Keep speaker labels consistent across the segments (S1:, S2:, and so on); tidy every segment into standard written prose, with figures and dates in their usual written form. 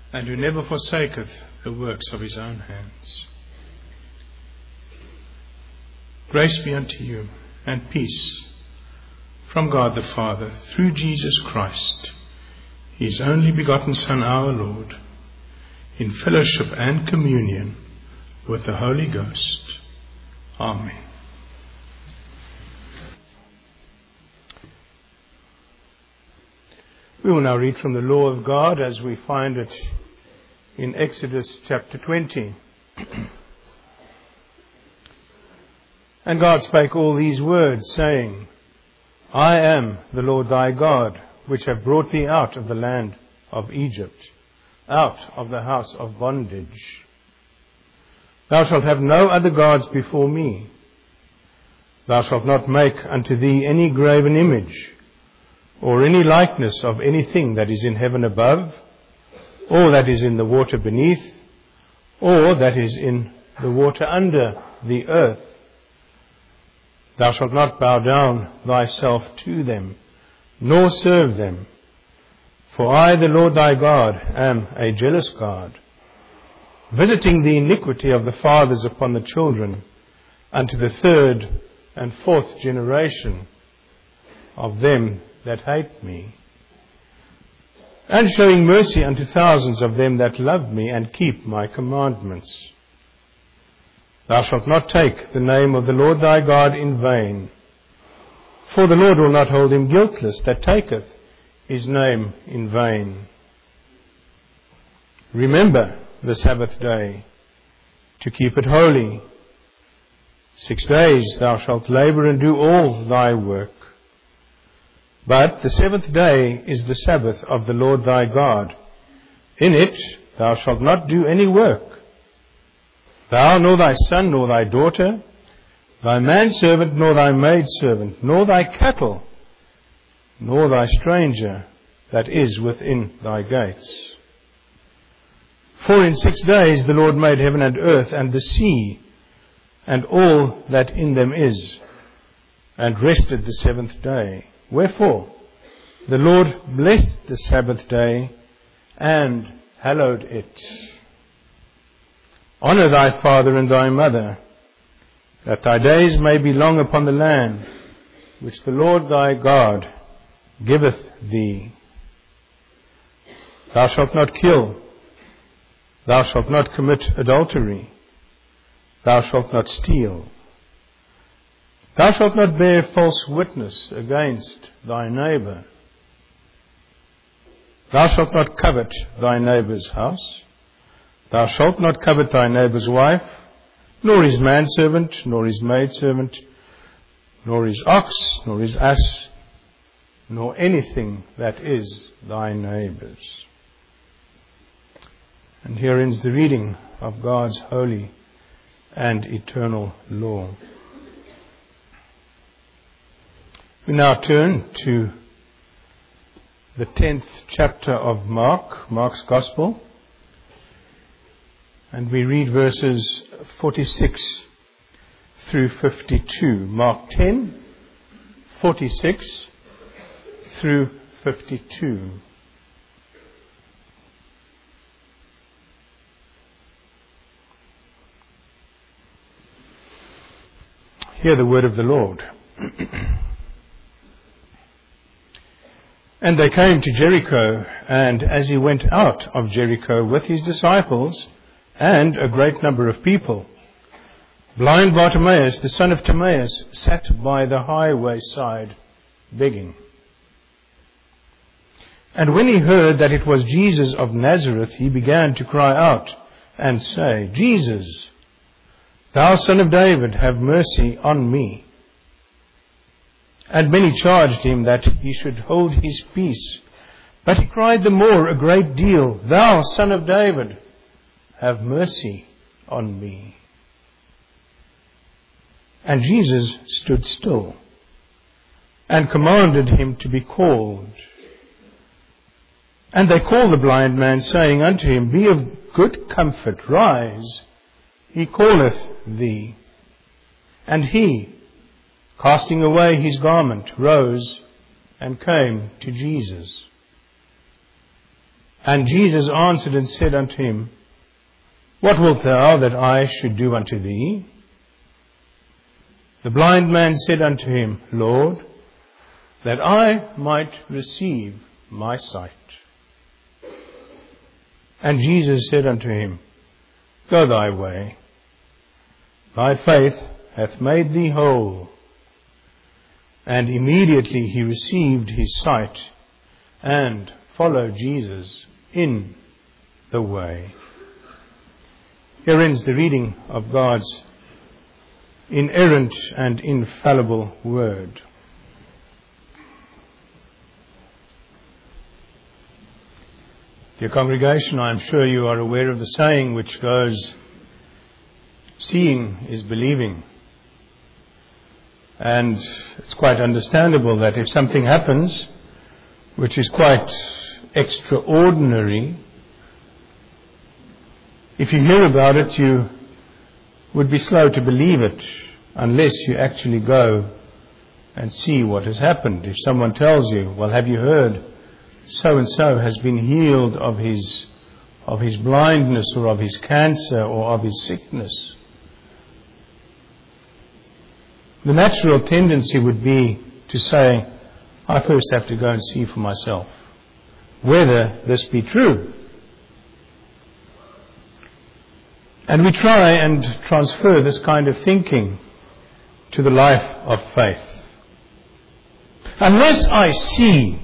S1: and who never forsaketh the works of his own hands. Grace be unto you, and peace from God the Father, through Jesus Christ, his only begotten Son, our Lord, in fellowship and communion with the Holy Ghost. Amen. We will now read from the law of God as we find it in Exodus chapter 20. And God spake all these words, saying, I am the Lord thy God, which have brought thee out of the land of Egypt, out of the house of bondage. Thou shalt have no other gods before me. Thou shalt not make unto thee any graven image, or any likeness of anything that is in heaven above, or that is in the water beneath, or that is in the water under the earth. Thou shalt not bow down thyself to them, nor serve them. For I, the Lord thy God, am a jealous God, visiting the iniquity of the fathers upon the children, unto the third and fourth generation of them that hate me, and showing mercy unto thousands of them that love me and keep my commandments. Thou shalt not take the name of the Lord thy God in vain, for the Lord will not hold him guiltless that taketh his name in vain. Remember the Sabbath day, to keep it holy. 6 days thou shalt labor and do all thy work. But the seventh day is the Sabbath of the Lord thy God. In it thou shalt not do any work, thou, nor thy son, nor thy daughter, thy manservant, nor thy maidservant, nor thy cattle, nor thy stranger that is within thy gates. For in 6 days the Lord made heaven and earth and the sea, and all that in them is, and rested the seventh day. Wherefore the Lord blessed the Sabbath day and hallowed it. Honour thy father and thy mother, that thy days may be long upon the land which the Lord thy God giveth thee. Thou shalt not kill. Thou shalt not commit adultery. Thou shalt not steal. Thou shalt not bear false witness against thy neighbour. Thou shalt not covet thy neighbour's house. Thou shalt not covet thy neighbour's wife, nor his manservant, nor his maidservant, nor his ox, nor his ass, nor anything that is thy neighbour's. And here ends the reading of God's holy and eternal law. We now turn to the 10th chapter of Mark's Gospel, and we read verses 46 through 52. Mark 10, 46 through 52. Hear the word of the Lord. And they came to Jericho, and as he went out of Jericho with his disciples and a great number of people, blind Bartimaeus, the son of Timaeus, sat by the highway side begging. And when he heard that it was Jesus of Nazareth, he began to cry out and say, Jesus, thou son of David, have mercy on me. And many charged him that he should hold his peace. But he cried the more a great deal, Thou son of David, have mercy on me. And Jesus stood still and commanded him to be called. And they called the blind man, saying unto him, Be of good comfort, rise, he calleth thee. And he, casting away his garment, rose and came to Jesus. And Jesus answered and said unto him, What wilt thou that I should do unto thee? The blind man said unto him, Lord, that I might receive my sight. And Jesus said unto him, Go thy way, thy faith hath made thee whole. And immediately he received his sight and followed Jesus in the way. Here ends the reading of God's inerrant and infallible word. Dear congregation, I am sure you are aware of the saying which goes, seeing is believing. And it's quite understandable that if something happens which is quite extraordinary, if you hear about it, you would be slow to believe it unless you actually go and see what has happened. If someone tells you, well, have you heard so-and-so has been healed of his blindness or of his cancer or of his sickness, the natural tendency would be to say, I first have to go and see for myself whether this be true. And we try and transfer this kind of thinking to the life of faith. Unless I see,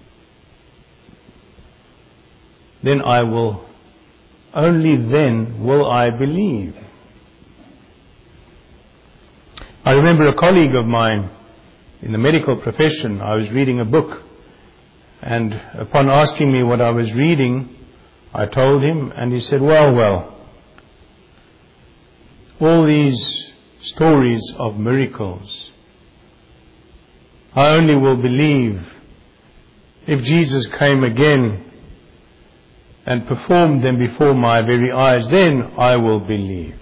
S1: then only then will I believe. I remember a colleague of mine in the medical profession. I was reading a book, and upon asking me what I was reading, I told him, and he said, well, all these stories of miracles, I only will believe if Jesus came again and performed them before my very eyes, then I will believe.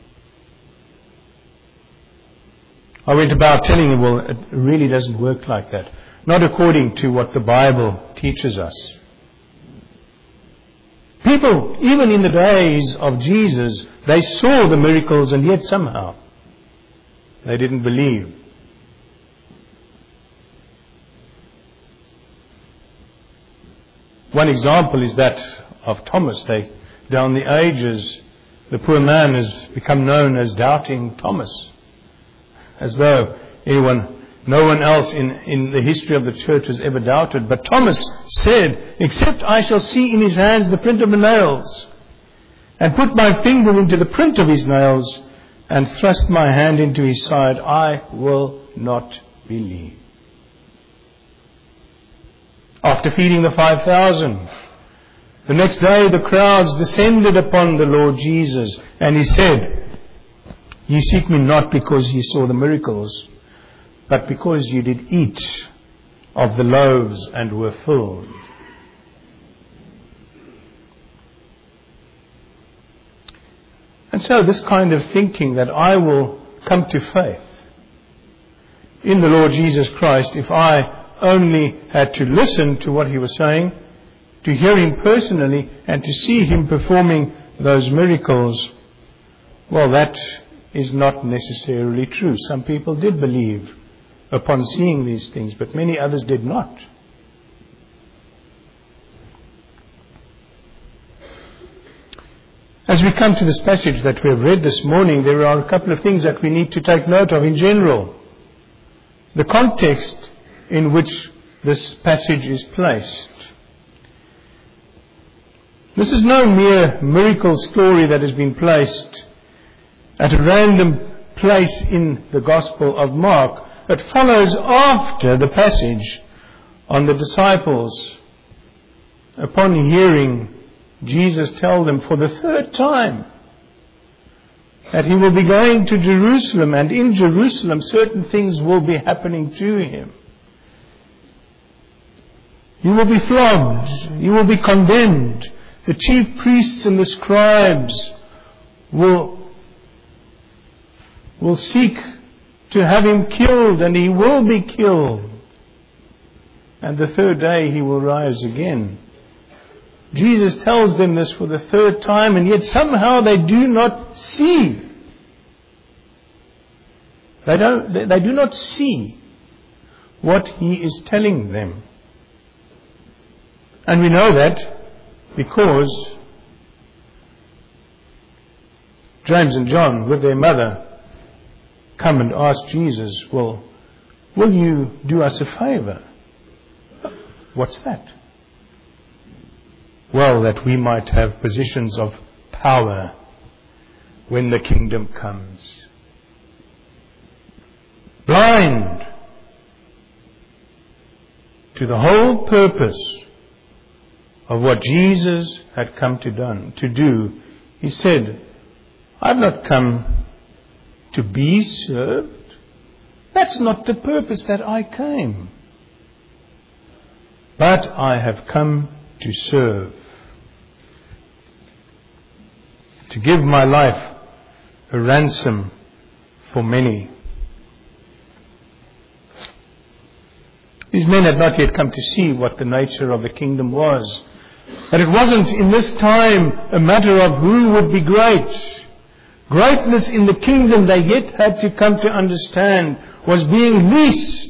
S1: I went about telling him, well, it really doesn't work like that. Not according to what the Bible teaches us. People, even in the days of Jesus, they saw the miracles and yet somehow they didn't believe. One example is that of Thomas. Down the ages, the poor man has become known as Doubting Thomas, as though no one else in the history of the church has ever doubted. But Thomas said, except I shall see in his hands the print of the nails, and put my finger into the print of his nails, and thrust my hand into his side, I will not believe. After feeding the 5,000, the next day the crowds descended upon the Lord Jesus, and he said, Ye seek me not because ye saw the miracles, but because you did eat of the loaves and were filled. And so this kind of thinking that I will come to faith in the Lord Jesus Christ if I only had to listen to what he was saying, to hear him personally, and to see him performing those miracles, well, that is not necessarily true. Some people did believe upon seeing these things, but many others did not. As we come to this passage that we have read this morning, there are a couple of things that we need to take note of in general. The context in which this passage is placed. This is no mere miracle story that has been placed at a random place in the Gospel of Mark. It follows after the passage on the disciples, upon hearing Jesus tell them for the third time that he will be going to Jerusalem, and in Jerusalem certain things will be happening to him. He will be flogged. He will be condemned. The chief priests and the scribes will seek to have him killed, and he will be killed. And the third day he will rise again. Jesus tells them this for the third time, and yet somehow they do not see. They do not see what He is telling them. And we know that because James and John, with their mother, come and ask Jesus, well, will you do us a favor? What's that? Well, that we might have positions of power when the kingdom comes. Blind to the whole purpose of what Jesus had come to do. He said, I've not come to be served. That's not the purpose that I came. But I have come to serve. To give my life a ransom for many. These men had not yet come to see what the nature of the kingdom was. But it wasn't in this time a matter of who would be great. Greatness in the kingdom, they yet had to come to understand, was being least.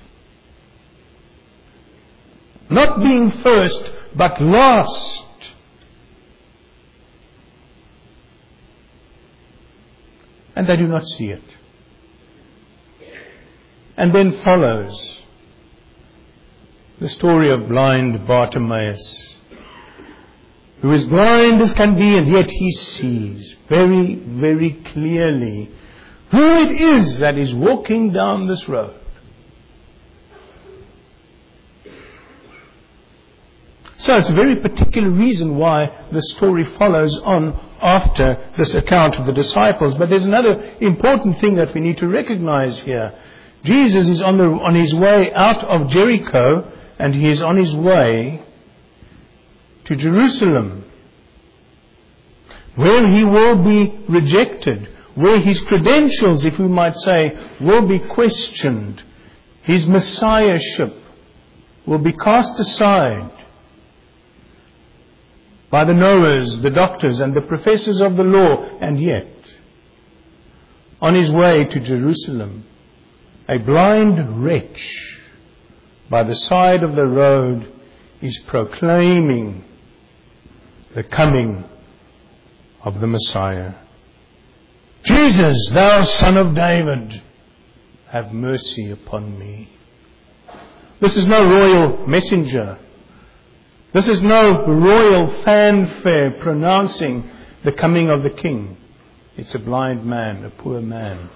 S1: Not being first, but last. And they do not see it. And then follows the story of blind Bartimaeus, who is blind as can be, and yet he sees very, very clearly who it is that is walking down this road. So it's a very particular reason why the story follows on after this account of the disciples. But there's another important thing that we need to recognize here. Jesus is on his way out of Jericho, and he is on his way to Jerusalem, where he will be rejected, where his credentials, if we might say, will be questioned. His messiahship will be cast aside by the knowers, the doctors, and the professors of the law. And yet, on his way to Jerusalem, a blind wretch by the side of the road is proclaiming the coming of the Messiah. Jesus, thou Son of David, have mercy upon me. This is no royal messenger. This is no royal fanfare pronouncing the coming of the King. It's a blind man, a poor man.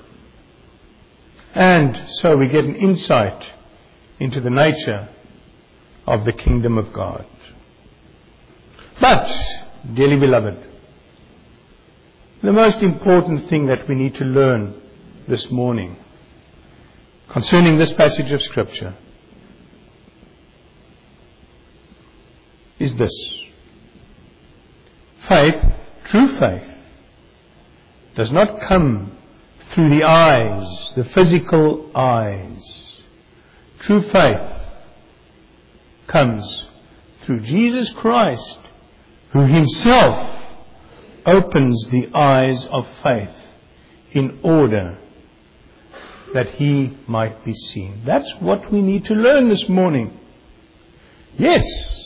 S1: And so we get an insight into the nature of the kingdom of God. But, dearly beloved, the most important thing that we need to learn this morning concerning this passage of Scripture is this. Faith, true faith, does not come through the eyes, the physical eyes. True faith comes through Jesus Christ, who himself opens the eyes of faith in order that he might be seen. That's what we need to learn this morning. Yes,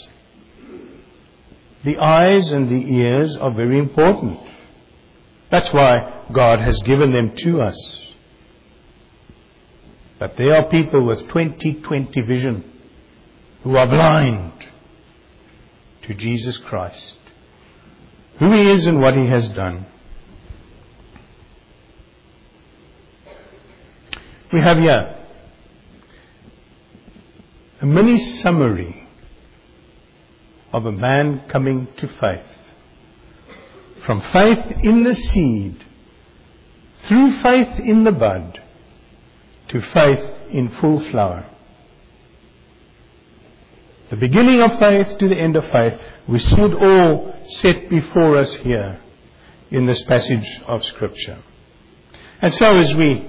S1: the eyes and the ears are very important. That's why God has given them to us. But there are people with 20/20 vision who are blind to Jesus Christ, who he is and what he has done. We have here a mini summary of a man coming to faith. From faith in the seed, through faith in the bud, to faith in full flower. The beginning of faith to the end of faith. We see it all set before us here in this passage of Scripture. And so as we,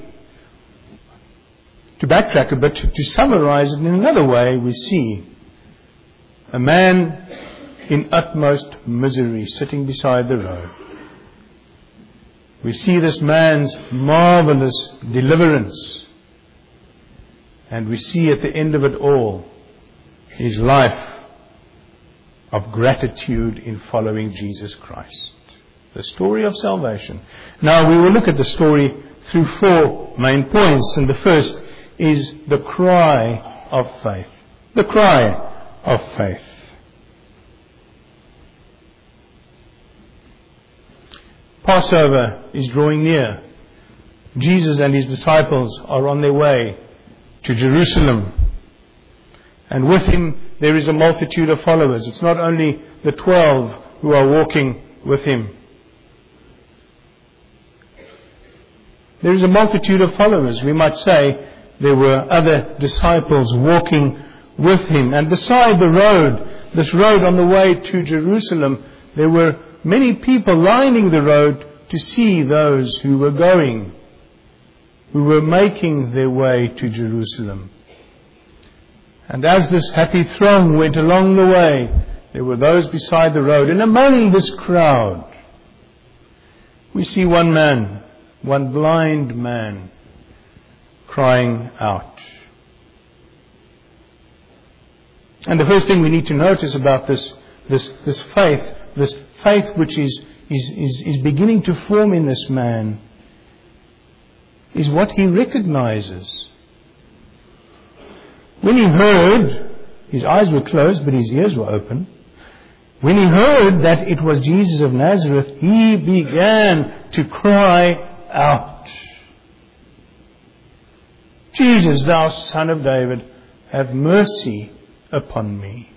S1: to backtrack a bit, to summarize it in another way, we see a man in utmost misery, sitting beside the road. We see this man's marvelous deliverance. And we see at the end of it all his life of gratitude in following Jesus Christ. The story of salvation. Now we will look at the story through 4 main points. And the first is the cry of faith. The cry of faith. Passover is drawing near. Jesus and his disciples are on their way to Jerusalem. And with him there is a multitude of followers. It's not only the 12 who are walking with him. There is a multitude of followers. We might say there were other disciples walking with him. And beside the road, this road on the way to Jerusalem, there were many people lining the road to see those who were going, who were making their way to Jerusalem. And as this happy throng went along the way, there were those beside the road. And among this crowd, we see one man, one blind man, crying out. And the first thing we need to notice about this faith which is beginning to form in this man, is what he recognizes. When he heard, his eyes were closed but his ears were open. When he heard that it was Jesus of Nazareth, he began to cry out, Jesus, thou Son of David, have mercy upon me.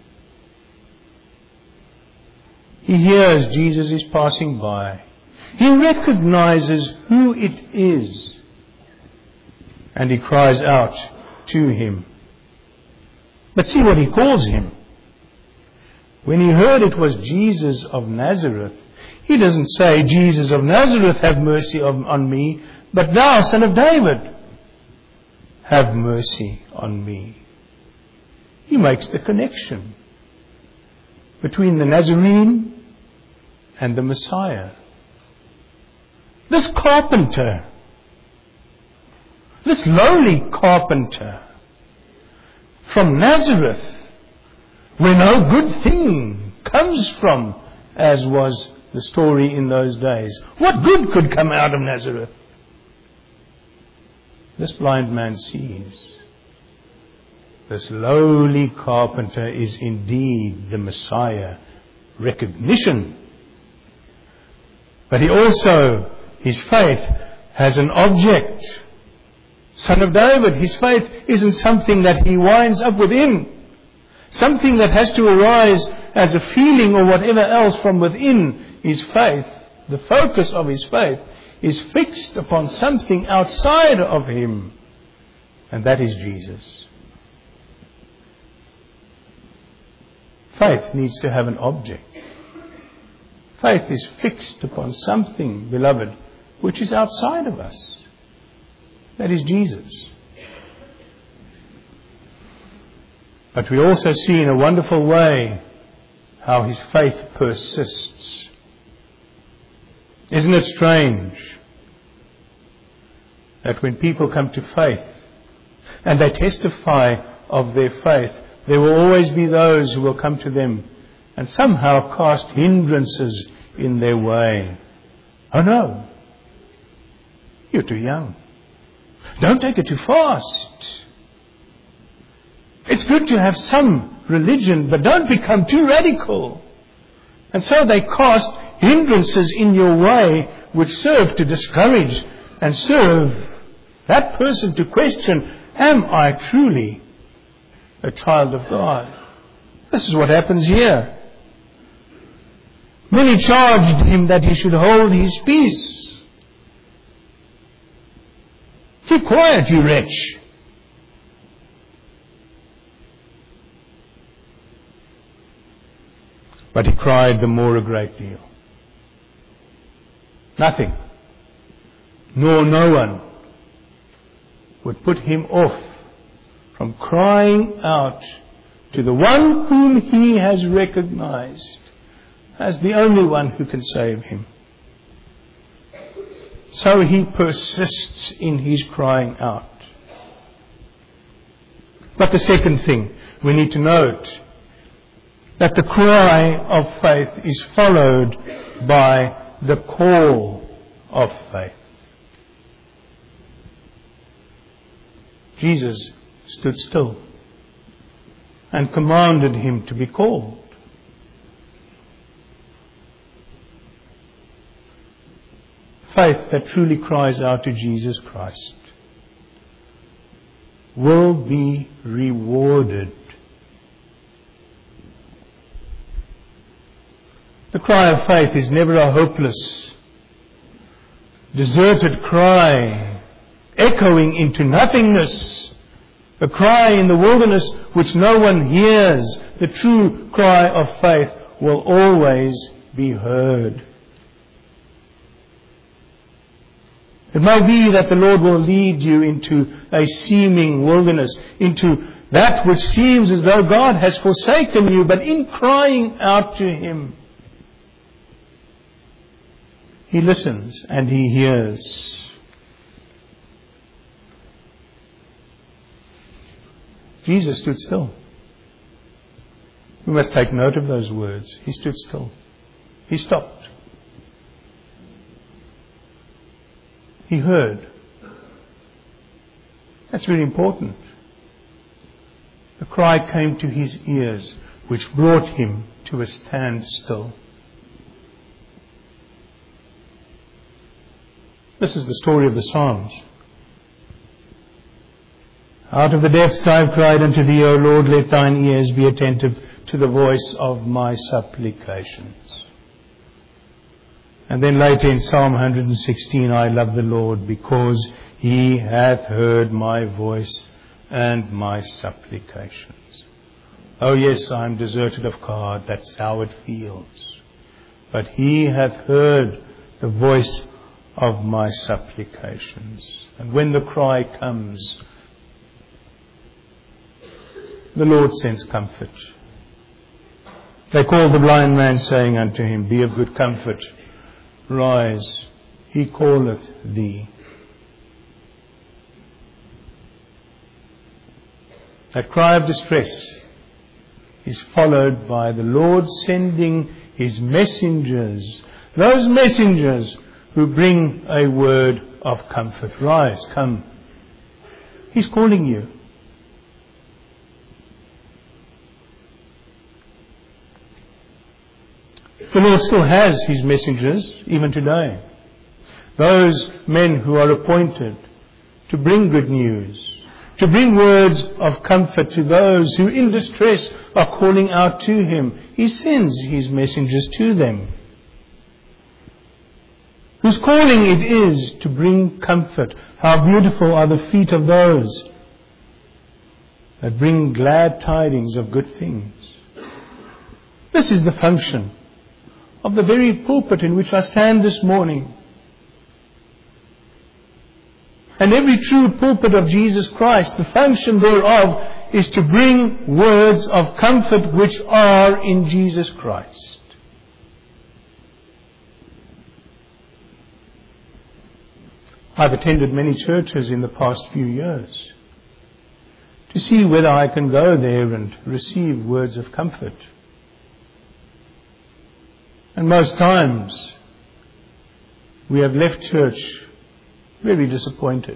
S1: He hears Jesus is passing by. He recognizes who it is. And he cries out to him. But see what he calls him. When he heard it was Jesus of Nazareth, he doesn't say, Jesus of Nazareth, have mercy on me, but thou, Son of David, have mercy on me. He makes the connection between the Nazarene and the Messiah. This carpenter, this lowly carpenter from Nazareth, where no good thing comes from, as was the story in those days. What good could come out of Nazareth? This blind man sees. This lowly carpenter is indeed the Messiah. Recognition. But he also, his faith has an object. Son of David, his faith isn't something that he winds up within. Something that has to arise as a feeling or whatever else from within his faith. The focus of his faith is fixed upon something outside of him. And that is Jesus. Faith needs to have an object. Faith is fixed upon something, beloved, which is outside of us. That is Jesus. But we also see in a wonderful way how his faith persists. Isn't it strange that when people come to faith and they testify of their faith, there will always be those who will come to them and somehow cast hindrances in their way. Oh no, you're too young. Don't take it too fast. It's good to have some religion, but don't become too radical. And so they cast hindrances in your way which serve to discourage and serve that person to question, am I truly a child of God? This is what happens here. Many charged him that he should hold his peace. Keep quiet, you wretch. But he cried the more a great deal. Nothing, nor no one, would put him off from crying out to the one whom he has recognized as the only one who can save him. So he persists in his crying out. But the second thing we need to note, that the cry of faith is followed by the call of faith. Jesus stood still and commanded him to be called. Faith that truly cries out to Jesus Christ will be rewarded. The cry of faith is never a hopeless, deserted cry, echoing into nothingness, a cry in the wilderness which no one hears. The true cry of faith will always be heard. It may be that the Lord will lead you into a seeming wilderness, into that which seems as though God has forsaken you, but in crying out to Him, He listens and He hears. Jesus stood still. We must take note of those words. He stood still. He stopped. He heard. That's really important. The cry came to his ears, which brought him to a standstill. This is the story of the Psalms. Out of the depths I have cried unto thee, O Lord, let thine ears be attentive to the voice of my supplications. And then later in Psalm 116, I love the Lord because He hath heard my voice and my supplications. Oh yes, I am deserted of God, that's how it feels. But He hath heard the voice of my supplications. And when the cry comes, the Lord sends comfort. They called the blind man, saying unto him, Be of good comfort. Rise, He calleth thee. That cry of distress is followed by the Lord sending His messengers, those messengers who bring a word of comfort. Rise, come. He's calling you. The Lord still has His messengers, even today. Those men who are appointed to bring good news, to bring words of comfort to those who in distress are calling out to Him. He sends His messengers to them. Whose calling it is to bring comfort. How beautiful are the feet of those that bring glad tidings of good things. This is the function of the very pulpit in which I stand this morning. And every true pulpit of Jesus Christ, the function thereof is to bring words of comfort which are in Jesus Christ. I've attended many churches in the past few years to see whether I can go there and receive words of comfort. And most times, we have left church very disappointed.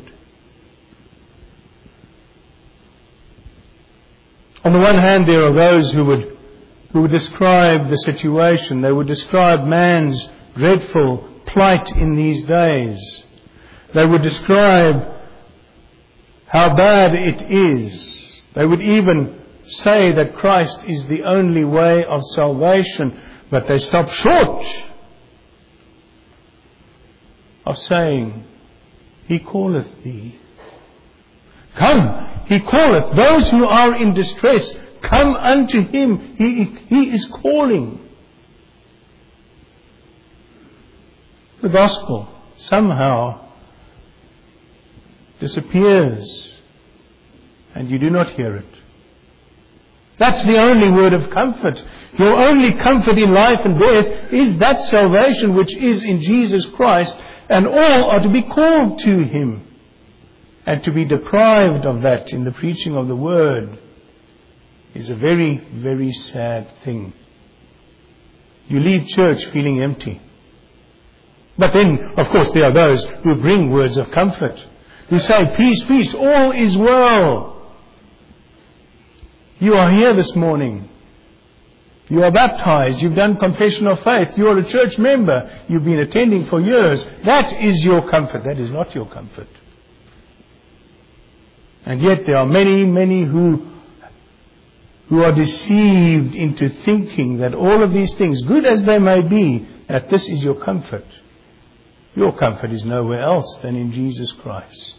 S1: On the one hand, there are those who would describe the situation. They would describe man's dreadful plight in these days. They would describe how bad it is. They would even say that Christ is the only way of salvation. But they stop short of saying, He calleth thee. Come, He calleth. Those who are in distress, come unto Him. He is calling. The gospel somehow disappears and you do not hear it. That's the only word of comfort. Your only comfort in life and death is that salvation which is in Jesus Christ, and all are to be called to Him. And to be deprived of that in the preaching of the Word is a very, very sad thing. You leave church feeling empty. But then, of course, there are those who bring words of comfort, who say, peace, peace, all is well. You are here this morning. You are baptized. You've done confession of faith. You are a church member. You've been attending for years. That is your comfort. That is not your comfort. And yet there are many, many who are deceived into thinking that all of these things, good as they may be, that this is your comfort. Your comfort is nowhere else than in Jesus Christ.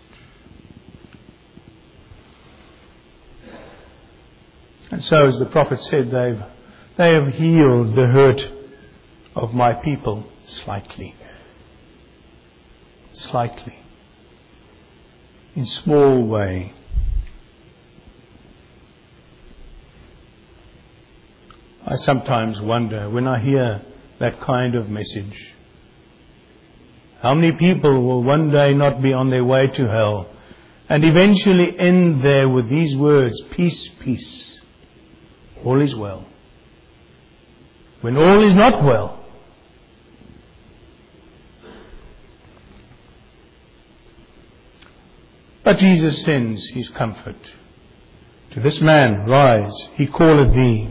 S1: And so, as the prophet said, they have healed the hurt of my people slightly. Slightly. In small way. I sometimes wonder when I hear that kind of message, how many people will one day not be on their way to hell and eventually end there with these words, peace, peace. All is well. When all is not well. But Jesus sends His comfort. To this man, rise, He calleth thee.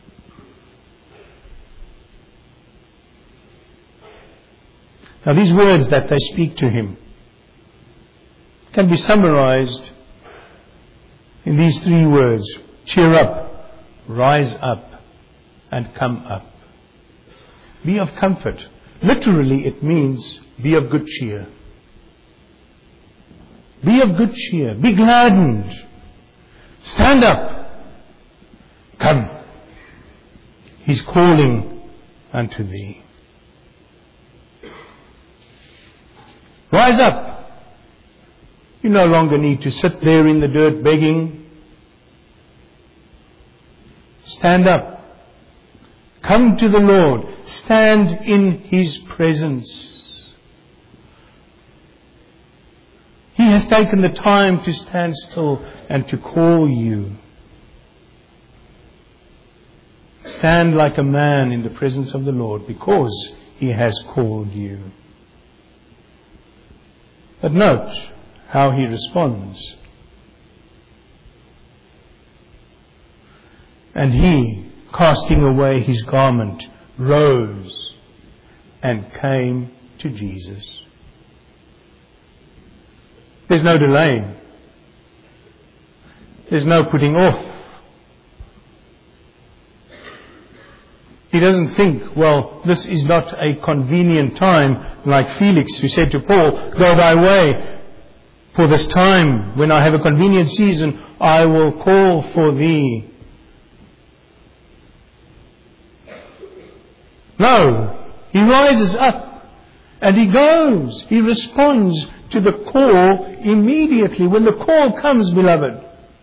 S1: Now these words that they speak to him can be summarized in these three words. Cheer up, rise up, and come up. Be of comfort. Literally it means be of good cheer. Be of good cheer. Be gladdened. Stand up. Come. He's calling unto thee. Rise up. You no longer need to sit there in the dirt begging. Stand up. Come to the Lord. Stand in His presence. He has taken the time to stand still and to call you. Stand like a man in the presence of the Lord because He has called you. But note how He responds. And he, casting away his garment, rose and came to Jesus. There's no delaying. There's no putting off. He doesn't think, well, this is not a convenient time, like Felix who said to Paul, go thy way, for this time, when I have a convenient season, I will call for thee. No, he rises up and he goes. He responds to the call immediately. When the call comes, beloved,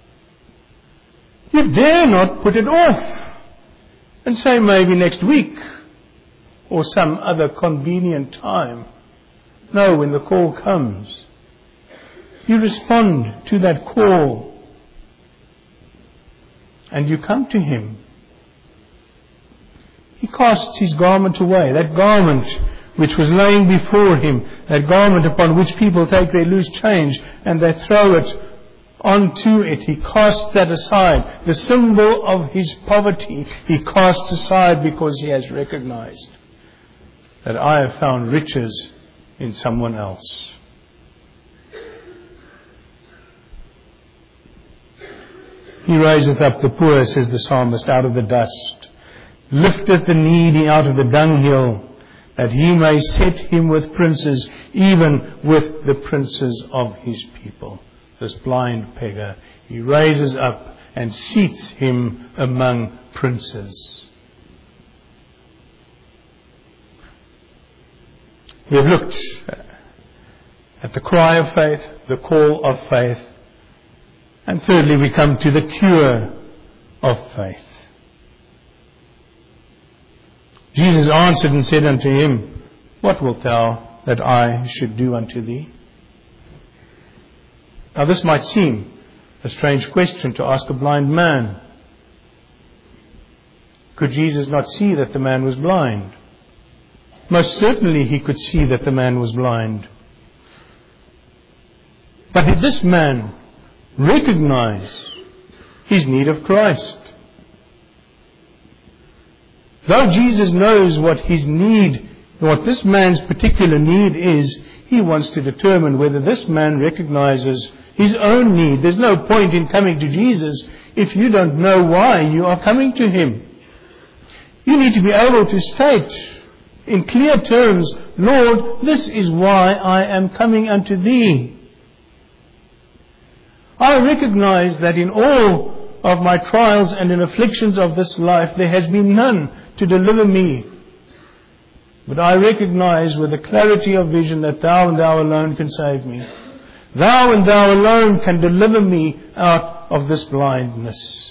S1: you dare not put it off and say maybe next week or some other convenient time. No, when the call comes, you respond to that call and you come to Him. He casts his garment away, that garment which was laying before him, that garment upon which people take their loose change and they throw it onto it. He casts that aside. The symbol of his poverty he casts aside because he has recognized that I have found riches in someone else. He raiseth up the poor, says the psalmist, out of the dust, lifteth the needy out of the dunghill, that he may set him with princes, even with the princes of his people. This blind beggar, he raises up and seats him among princes. We have looked at the cry of faith, the call of faith, and thirdly we come to the cure of faith. Jesus answered and said unto him, What wilt thou that I should do unto thee? Now this might seem a strange question to ask a blind man. Could Jesus not see that the man was blind? Most certainly he could see that the man was blind. But did this man recognize his need of Christ? Though Jesus knows what his need, what this man's particular need is, he wants to determine whether this man recognizes his own need. There's no point in coming to Jesus if you don't know why you are coming to him. You need to be able to state in clear terms, Lord, this is why I am coming unto thee. I recognize that in all of my trials and in afflictions of this life, there has been none to deliver me. But I recognize with a clarity of vision that thou and thou alone can save me. Thou and thou alone can deliver me out of this blindness.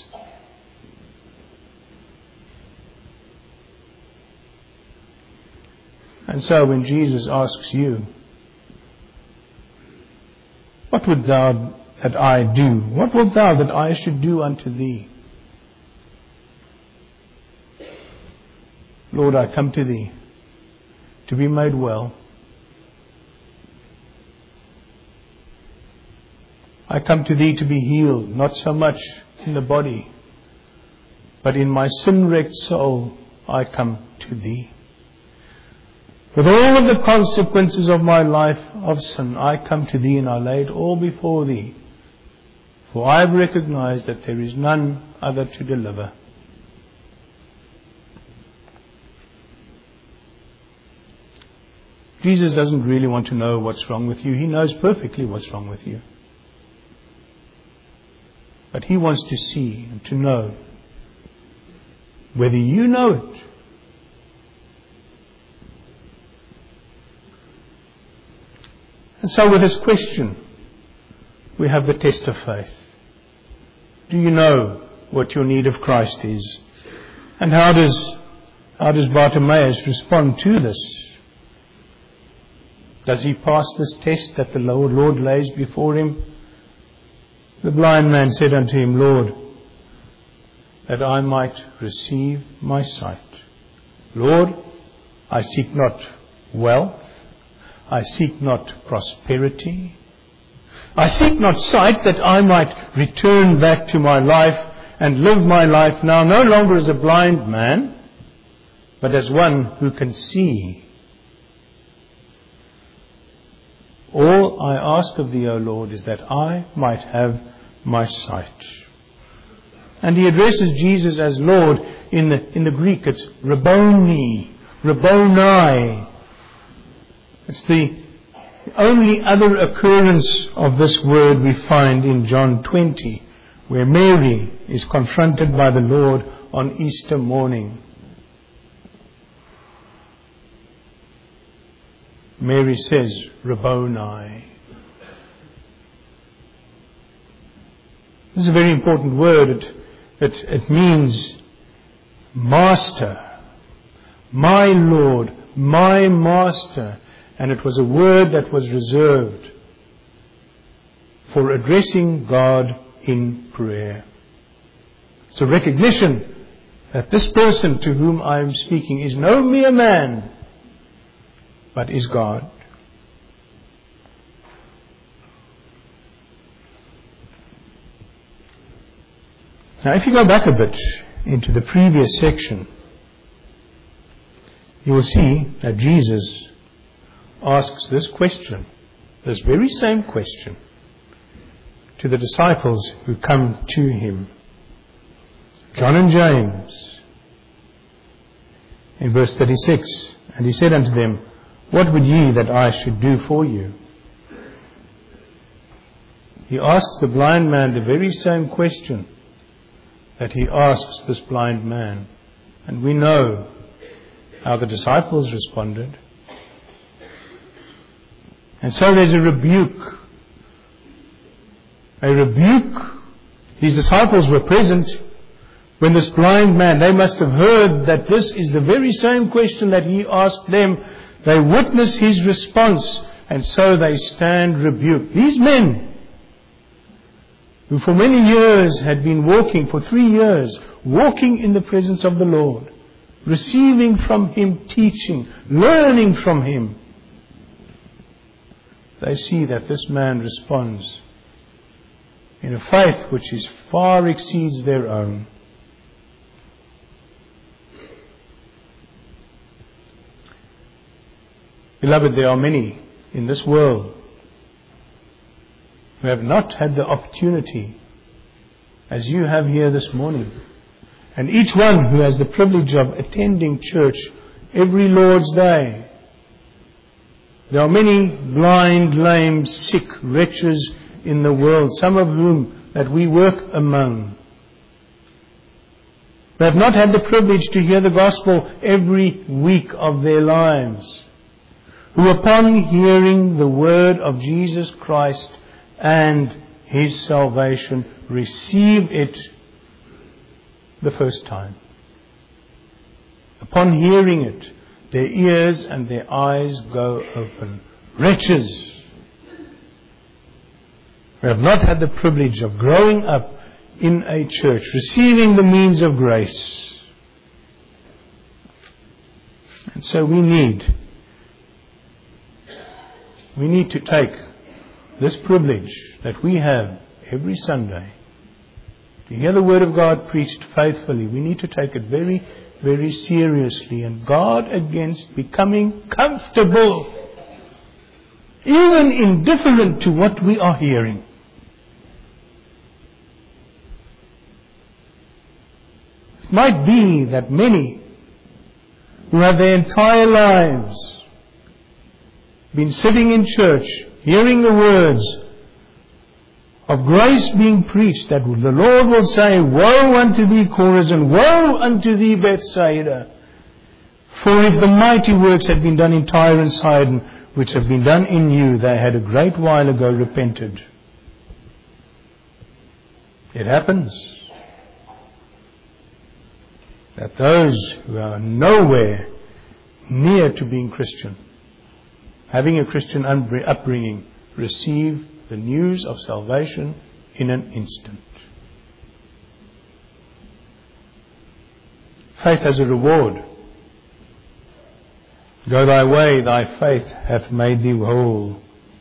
S1: And so when Jesus asks you, What would thou that I do? What wilt thou that I should do unto thee? Lord, I come to thee to be made well. I come to thee to be healed, not so much in the body, but in my sin-wrecked soul I come to thee. With all of the consequences of my life of sin, I come to thee and I lay it all before thee. For I have recognized that there is none other to deliver. Jesus doesn't really want to know what's wrong with you. He knows perfectly what's wrong with you. But he wants to see and to know whether you know it. And so with this question, we have the test of faith. Do you know what your need of Christ is? And how does Bartimaeus respond to this? Does he pass this test that the Lord lays before him? The blind man said unto him, Lord, that I might receive my sight. Lord, I seek not wealth. I seek not prosperity. I seek not sight that I might return back to my life and live my life now no longer as a blind man, but as one who can see. All I ask of thee, O Lord, is that I might have my sight. And he addresses Jesus as Lord. In the Greek, it's Rabboni, Rabboni. It's the only other occurrence of this word we find in John 20, where Mary is confronted by the Lord on Easter morning. Mary says, Rabboni. This is a very important word. It means master, my Lord, my master. And it was a word that was reserved for addressing God in prayer. It's a recognition that this person to whom I am speaking is no mere man, but is God. Now, if you go back a bit into the previous section, you will see that Jesus asks this question, this very same question, to the disciples who come to him. John and James, in verse 36, and he said unto them, What would ye that I should do for you? He asks the blind man the very same question that he asks this blind man. And we know how the disciples responded. And so there's a rebuke. A rebuke. These disciples were present. When this blind man, they must have heard that this is the very same question that he asked them. They witness his response, and so they stand rebuked. These men, who for many years had been walking, for 3 years, walking in the presence of the Lord, receiving from Him teaching, learning from Him, they see that this man responds in a faith which is far exceeds their own. Beloved, there are many in this world who have not had the opportunity as you have here this morning. And each one who has the privilege of attending church every Lord's Day. There are many blind, lame, sick wretches in the world, some of whom that we work among. They have not had the privilege to hear the gospel every week of their lives, who upon hearing the word of Jesus Christ and His salvation receive it the first time. Upon hearing it, their ears and their eyes go open. Wretches who have not had the privilege of growing up in a church, receiving the means of grace. And so we need to take this privilege that we have every Sunday to hear the Word of God preached faithfully. We need to take it very, very seriously and guard against becoming comfortable, even indifferent to what we are hearing. It might be that many who have their entire lives been sitting in church, hearing the words of grace being preached, that the Lord will say, "Woe unto thee, Chorazin, woe unto thee, Bethsaida. For if the mighty works had been done in Tyre and Sidon, which have been done in you, they had a great while ago repented." It happens that those who are nowhere near to being Christian, having a Christian upbringing, receive the news of salvation in an instant. Faith has a reward. Go thy way, thy faith hath made thee whole.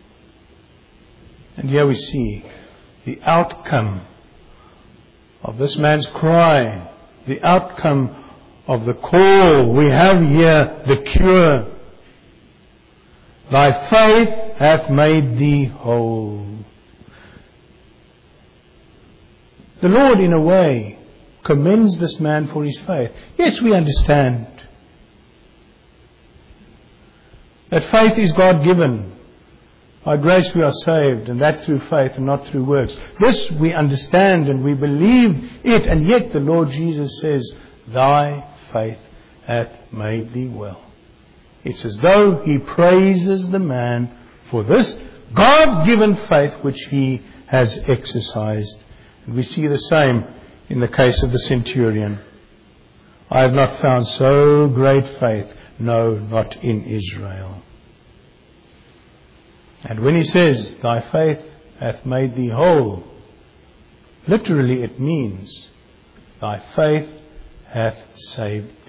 S1: And here we see the outcome of this man's cry, the outcome of the call. We have here the cure. Thy faith hath made thee whole. The Lord, in a way, commends this man for his faith. Yes, we understand that faith is God-given. By grace we are saved, and that through faith and not through works. This we understand and we believe it, and yet the Lord Jesus says, "Thy faith hath made thee well." It's as though He praises the man for this God-given faith which he has exercised. And we see the same in the case of the centurion. "I have not found so great faith, no, not in Israel." And when he says, "Thy faith hath made thee whole," literally it means, "Thy faith hath saved thee."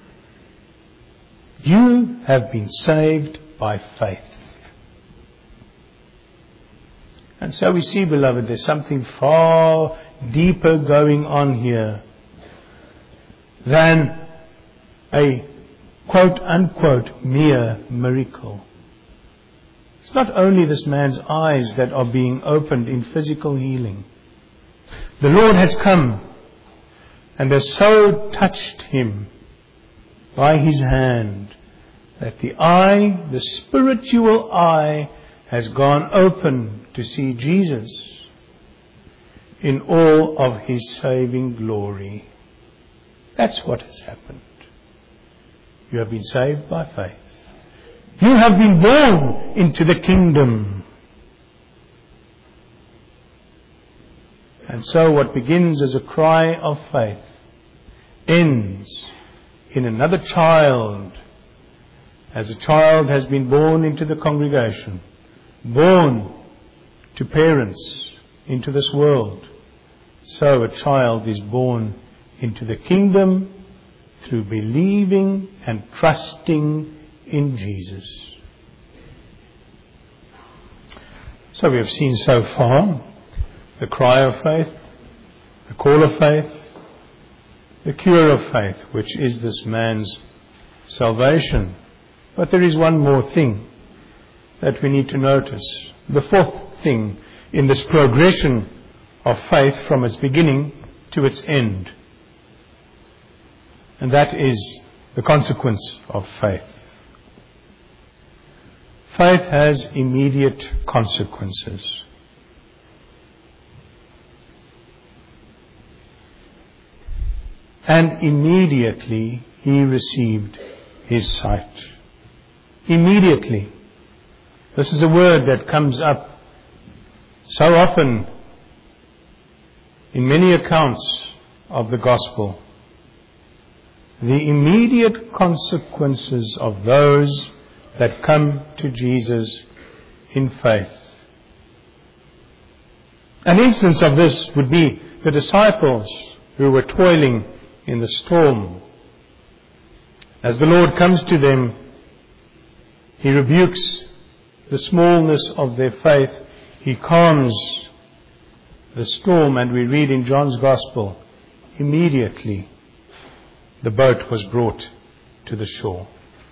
S1: You have been saved by faith. And so we see, beloved, there's something far deeper going on here than a quote-unquote mere miracle. It's not only this man's eyes that are being opened in physical healing. The Lord has come and has so touched him by His hand that the eye, the spiritual eye, has gone open to see Jesus in all of His saving glory. That's what has happened. You have been saved by faith. You have been born into the kingdom. And so what begins as a cry of faith ends in another child. As a child has been born into the congregation, born to parents into this world, so a child is born into the kingdom through believing and trusting in Jesus. So we have seen so far the cry of faith, the call of faith, the cure of faith, which is this man's salvation. But there is one more thing that we need to notice. The fourth thing in this progression of faith from its beginning to its end. And that is the consequence of faith. Faith has immediate consequences. And immediately he received his sight. Immediately. This is a word that comes up so often in many accounts of the gospel. The immediate consequences of those that come to Jesus in faith. An instance of this would be the disciples who were toiling in the storm. As the Lord comes to them, He rebukes the smallness of their faith. He calms the storm, and we read in John's Gospel, immediately the boat was brought to the shore.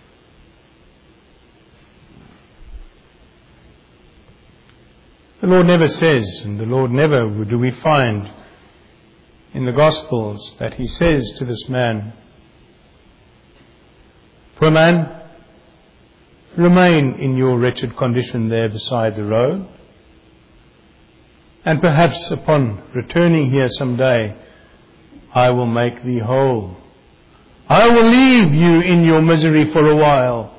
S1: The Lord never says, and the Lord never do we find in the Gospels that He says to this man, "Poor man, remain in your wretched condition there beside the road, and perhaps upon returning here someday, I will make thee whole. I will leave you in your misery for a while."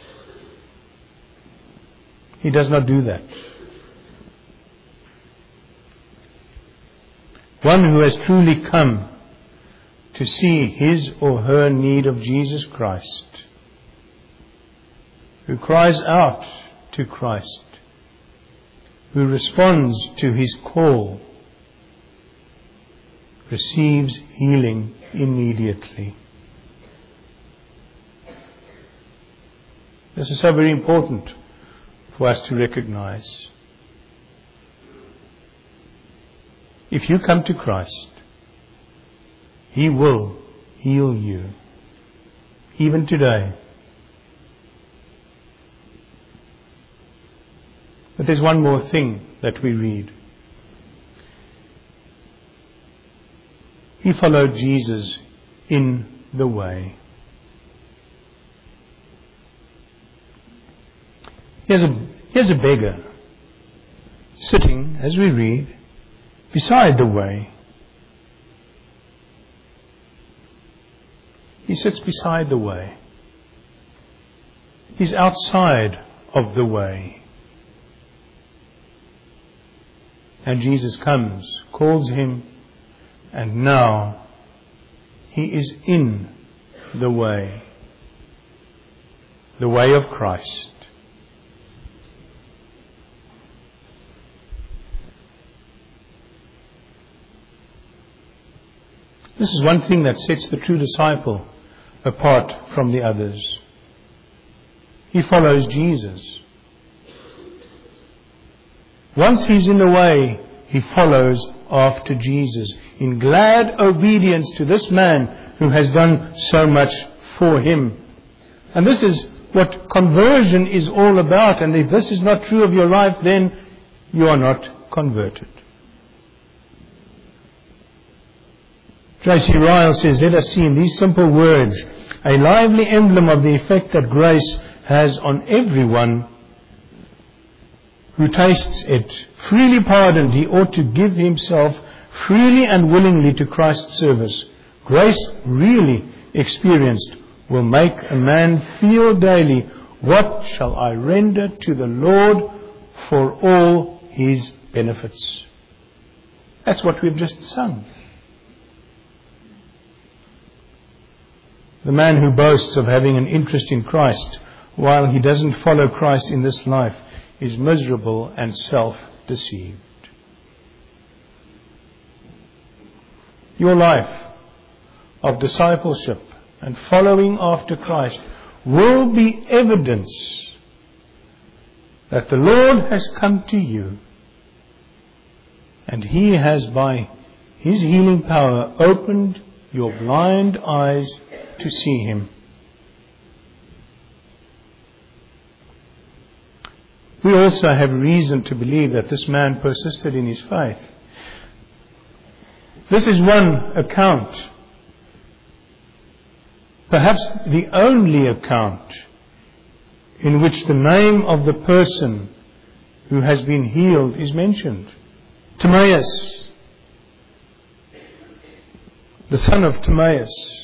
S1: He does not do that. One who has truly come to see his or her need of Jesus Christ, who cries out to Christ, who responds to His call, receives healing immediately. This is so very important for us to recognize. If you come to Christ, He will heal you, even today. But there's one more thing that we read. He followed Jesus in the way. Here's a beggar sitting, as we read, beside the way. He sits beside the way. He's outside of the way. And Jesus comes, calls him, and now he is in the way of Christ. This is one thing that sets the true disciple apart from the others. He follows Jesus. Once he's in the way, he follows after Jesus in glad obedience to this man who has done so much for him. And this is what conversion is all about. And if this is not true of your life, then you are not converted. J.C. Ryle says, "Let us see in these simple words a lively emblem of the effect that grace has on everyone who tastes it. Freely pardoned, he ought to give himself freely and willingly to Christ's service. Grace really experienced will make a man feel daily, what shall I render to the Lord for all His benefits?" That's what we've just sung. The man who boasts of having an interest in Christ while he doesn't follow Christ in this life is miserable and self-deceived. Your life of discipleship and following after Christ will be evidence that the Lord has come to you and He has by His healing power opened your blind eyes to see Him. We also have reason to believe that this man persisted in his faith. This is one account, perhaps the only account, in which the name of the person who has been healed is mentioned. Timaeus, the son of Timaeus.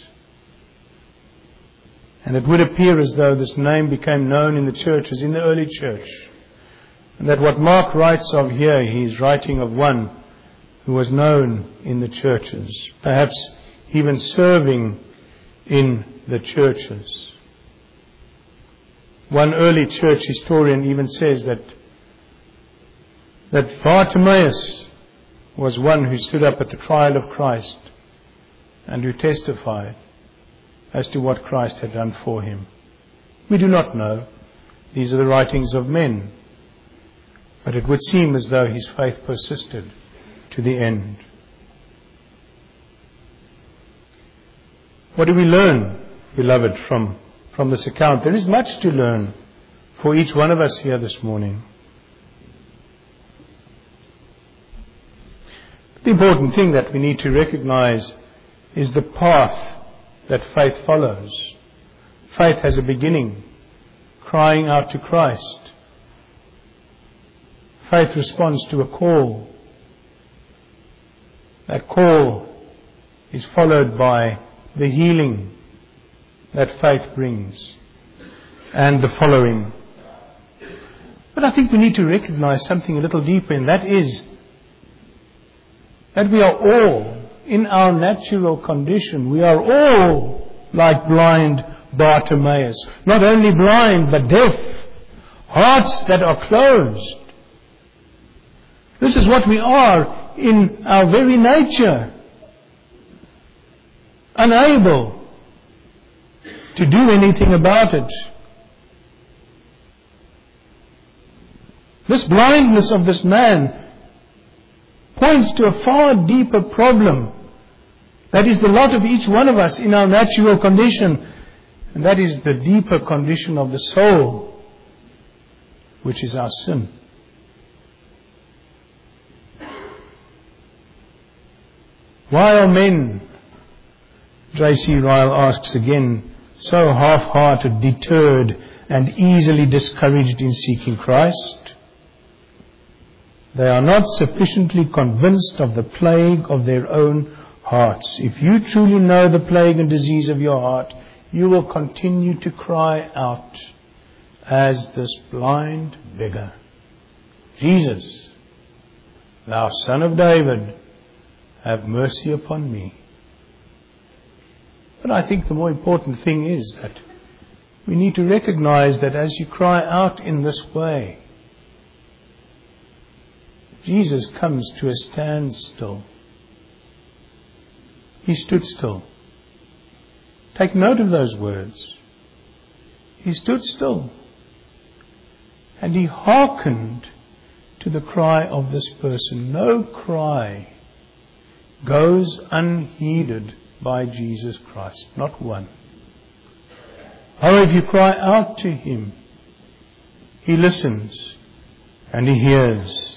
S1: And it would appear as though this name became known in the churches, in the early church. And that what Mark writes of here, he is writing of one who was known in the churches, perhaps even serving in the churches. One early church historian even says that Bartimaeus was one who stood up at the trial of Christ and who testified as to what Christ had done for him. We do not know. These are the writings of men. But it would seem as though his faith persisted to the end. What do we learn, beloved, from this account? There is much to learn for each one of us here this morning. The important thing that we need to recognize is the path that faith follows. Faith has a beginning, crying out to Christ. Faith responds to a call. That call is followed by the healing that faith brings and the following. But I think we need to recognize something a little deeper, and that is that we are all, in our natural condition, we are all like blind Bartimaeus. Not only blind, but deaf. Hearts that are closed. This is what we are in our very nature. Unable to do anything about it. This blindness of this man points to a far deeper problem. That is the lot of each one of us in our natural condition. And that is the deeper condition of the soul, which is our sin. Why are men, J.C. Ryle asks again, so half-hearted, deterred, and easily discouraged in seeking Christ? They are not sufficiently convinced of the plague of their own hearts. If you truly know the plague and disease of your heart, you will continue to cry out as this blind beggar, Jesus, thou Son of David, have mercy upon me. But I think the more important thing is that we need to recognize that as you cry out in this way, Jesus comes to a standstill. He stood still. Take note of those words. He stood still. And he hearkened to the cry of this person. No cry goes unheeded by Jesus Christ. Not one. Oh, if you cry out to Him, He listens and He hears.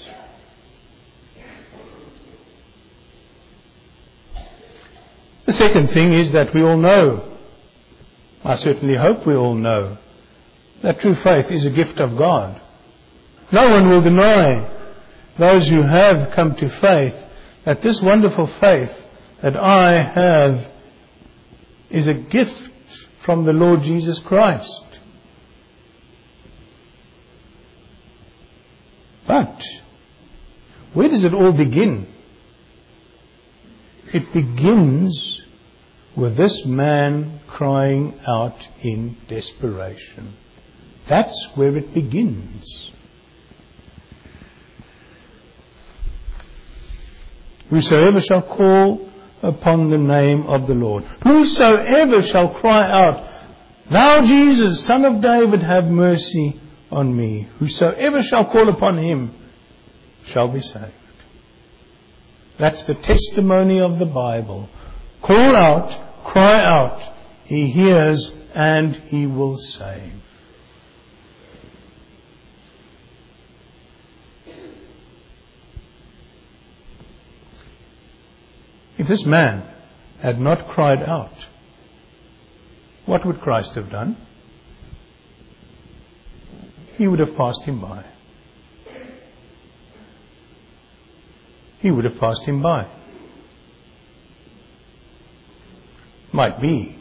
S1: The second thing is that we all know, I certainly hope we all know, that true faith is a gift of God. No one will deny, those who have come to faith, that this wonderful faith that I have is a gift from the Lord Jesus Christ. But where does it all begin? It begins with this man crying out in desperation. That's where it begins. Whosoever shall call upon the name of the Lord, whosoever shall cry out, Thou Jesus, Son of David, have mercy on me. Whosoever shall call upon him shall be saved. That's the testimony of the Bible. Call out, cry out. He hears and He will save. If this man had not cried out, what would Christ have done? He would have passed him by. He would have passed him by. Might be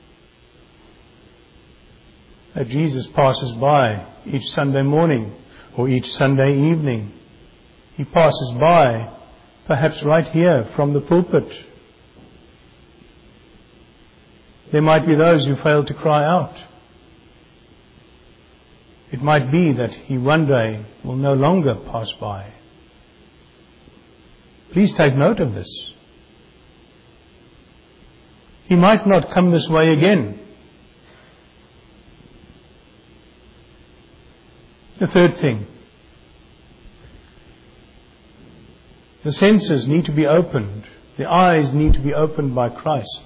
S1: that Jesus passes by each Sunday morning or each Sunday evening. He passes by perhaps right here from the pulpit. There might be those who fail to cry out. It might be that He one day will no longer pass by. Please take note of this. He might not come this way again. The third thing. The senses need to be opened. The eyes need to be opened by Christ.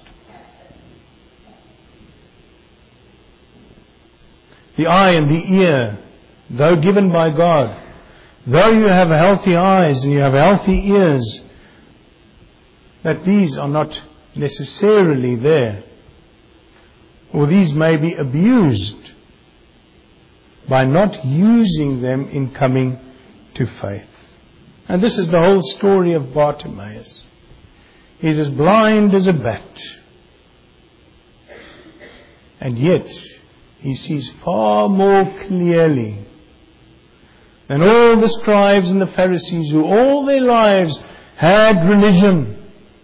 S1: The eye and the ear, though given by God, though you have healthy eyes and you have healthy ears, that these are not necessarily there, or these may be abused by not using them in coming to faith. And this is the whole story of Bartimaeus. He's as blind as a bat. And yet, he sees far more clearly than all the scribes and the Pharisees who all their lives had religion.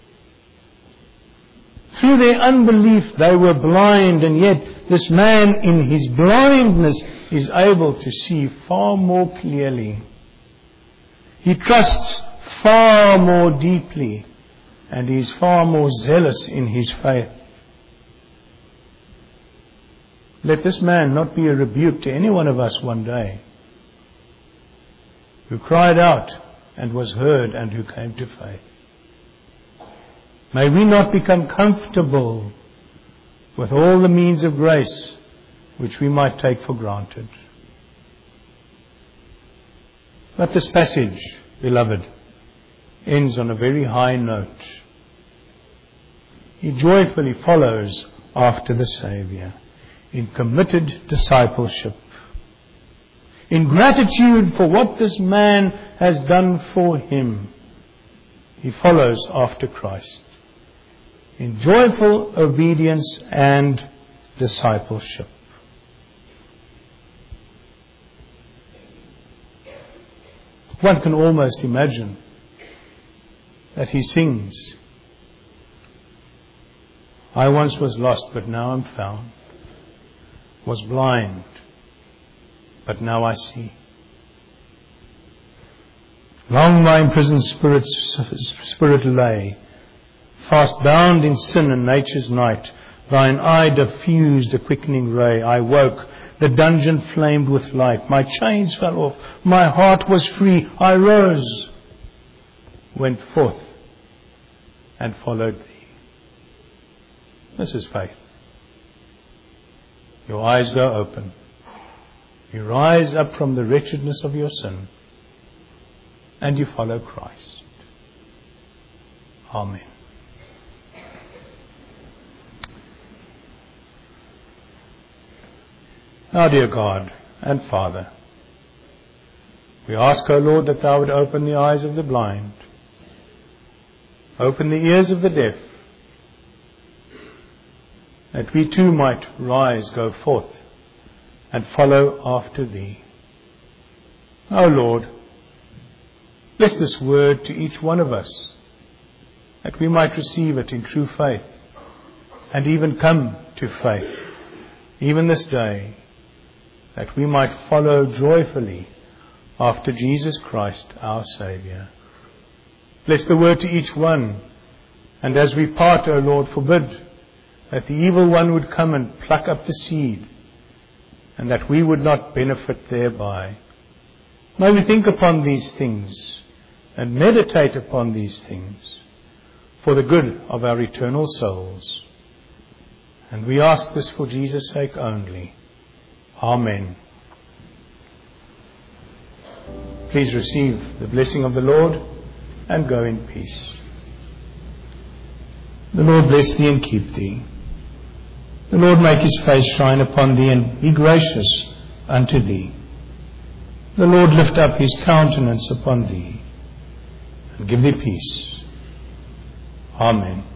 S1: Through their unbelief they were blind, and yet this man in his blindness is able to see far more clearly. He trusts far more deeply, and he is far more zealous in his faith. Let this man not be a rebuke to any one of us one day, who cried out and was heard and who came to faith. May we not become comfortable with all the means of grace which we might take for granted. But this passage, beloved, ends on a very high note. He joyfully follows after the Saviour in committed discipleship, in gratitude for what this man has done for him. He follows after Christ in joyful obedience and discipleship. One can almost imagine that he sings, I once was lost, but now I'm found, was blind, but now I see. Long my imprisoned spirit lay, fast bound in sin and nature's night. Thine eye diffused a quickening ray. I woke, the dungeon flamed with light. My chains fell off, my heart was free. I rose, went forth, and followed thee. This is faith. Your eyes go open. You rise up from the wretchedness of your sin, and you follow Christ. Amen. Now, dear God and Father, we ask, O Lord, that Thou would open the eyes of the blind, open the ears of the deaf, that we too might rise, go forth, and follow after Thee. O Lord, bless this word to each one of us, that we might receive it in true faith, and even come to faith, even this day, that we might follow joyfully after Jesus Christ, our Saviour. Bless the word to each one, and as we part, O Lord, forbid that the evil one would come and pluck up the seed, and that we would not benefit thereby. May we think upon these things and meditate upon these things for the good of our eternal souls. And we ask this for Jesus' sake only. Amen. Please receive the blessing of the Lord and go in peace. The Lord bless thee and keep thee. The Lord make his face shine upon thee and be gracious unto thee. The Lord lift up his countenance upon thee and give thee peace. Amen.